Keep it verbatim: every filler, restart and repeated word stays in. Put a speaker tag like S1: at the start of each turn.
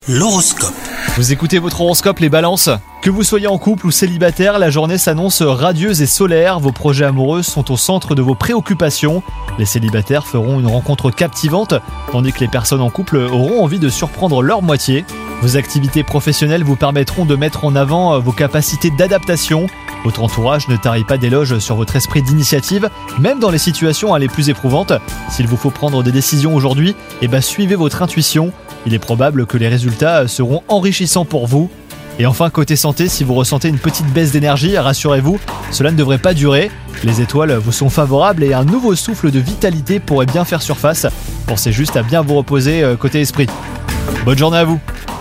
S1: L'horoscope.
S2: Vous écoutez votre horoscope les balances ? Que vous soyez en couple ou célibataire, la journée s'annonce radieuse et solaire. Vos projets amoureux sont au centre de vos préoccupations. Les célibataires feront une rencontre captivante, tandis que les personnes en couple auront envie de surprendre leur moitié. Vos activités professionnelles vous permettront de mettre en avant vos capacités d'adaptation. Votre entourage ne tarit pas d'éloges sur votre esprit d'initiative, même dans les situations les plus éprouvantes. S'il vous faut prendre des décisions aujourd'hui, eh ben suivez votre intuition. Il est probable que les résultats seront enrichissants pour vous. Et enfin, côté santé, si vous ressentez une petite baisse d'énergie, rassurez-vous, cela ne devrait pas durer. Les étoiles vous sont favorables et un nouveau souffle de vitalité pourrait bien faire surface. Pensez juste à bien vous reposer côté esprit. Bonne journée à vous!